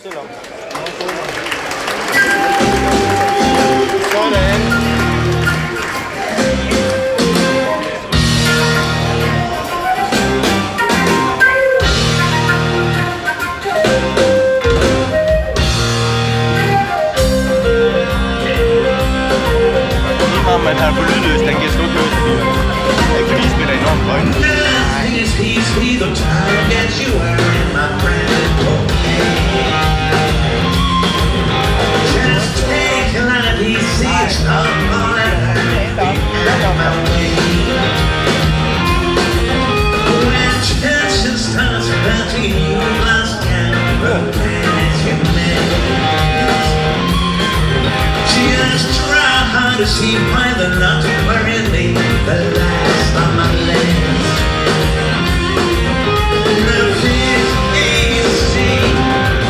stille op. Sådan. Man har på lydløs, den giver sgu ikke løs. Ikke fordi de spiller enormt højt. To see by the light.